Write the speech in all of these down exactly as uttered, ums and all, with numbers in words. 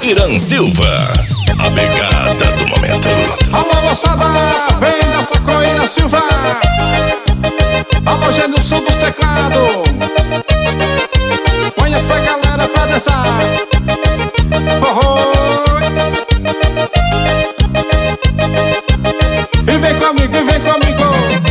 Irã Silva, a pegada do momento. Alô, moçada, vem dessa com Irã Silva. Alô, Genilson dos teclados. Põe essa galera pra dançar. Oh, oh. E vem comigo, e vem comigo.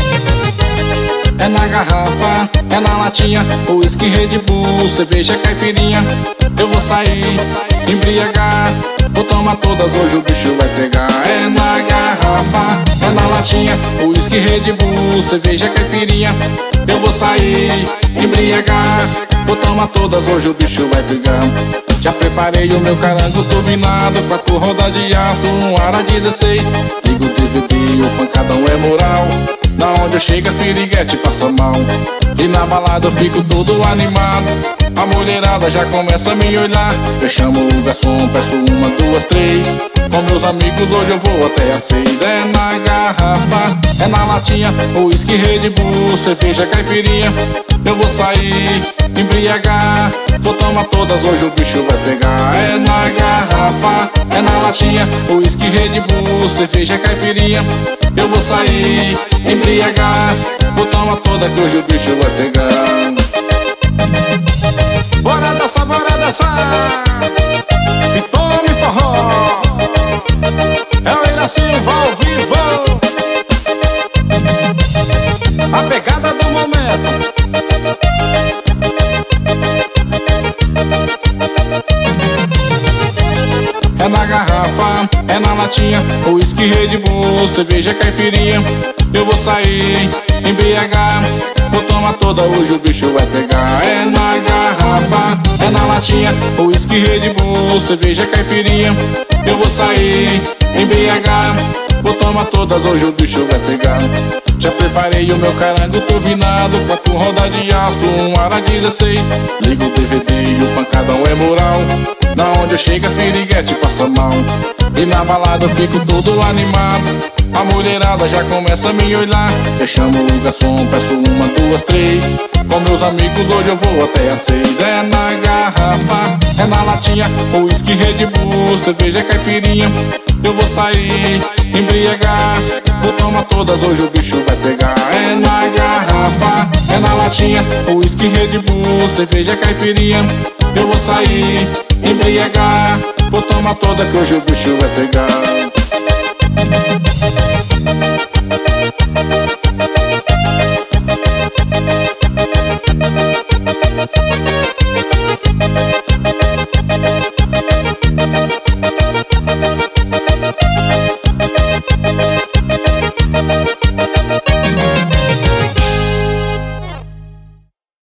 É na garrafa, é na latinha, uísque, Red Bull, cerveja, caipirinha. Eu vou sair, embriagar, vou tomar todas, hoje o bicho vai pegar. É na garrafa, é na latinha, uísque, Red Bull, cerveja, caipirinha. Eu vou sair, embriagar, vou tomar todas, hoje o bicho vai pegar. Já preparei o meu carango turbinado, quatro rodas de aço, um ara dezesseis. Ligo o D V D, o pancadão é moral. Na onde eu chego a piriguete passa mal. E na balada eu fico todo animado. A mulherada já começa a me olhar. Eu chamo o garçom, peço uma, duas, três. Com meus amigos hoje eu vou até às seis. É na garrafa, é na latinha, uísque, Red Bull, cerveja, caipirinha. Eu vou sair, embriagar, vou tomar todas, hoje o bicho vai pegar. É na garrafa, é na latinha, uísque, Red Bull, cerveja, caipirinha. Eu vou sair, embriagar, vou tomar toda, que hoje o bicho vai pegar. Bora dançar, bora dançar, e tome forró. É o Irã Silva ao vivo, a pegada do momento. É na garrafa, é na latinha, uísque, Red Bull, cerveja, caipirinha. Eu vou sair, embriagar, vou tomar toda, hoje o bicho vai pegar. É na garrafa, é na latinha, uísque, Red Bull, cerveja, caipirinha. Eu vou sair, embriagar, vou tomar todas, hoje o bicho vai pegar. Já preparei o meu carango turbinado, quatro rodas de aço, um ara dezesseis. Ligo o D V D e o pancadão é moral. Na onde eu chego a piriguete passa mal. E na balada eu fico todo animado. A mulherada já começa a me olhar. Eu chamo o garçom, peço uma, duas, três. Com meus amigos hoje eu vou até às seis. É na garrafa, é na latinha, uísque, Red Bull, cerveja, caipirinha. Eu vou sair, embriagar, vou tomar todas, hoje o bicho vai pegar. É na garrafa, é na latinha, uísque, Red Bull, cerveja, caipirinha. Eu vou sair, embriagar, vou tomar toda, que hoje o bicho vai pegar.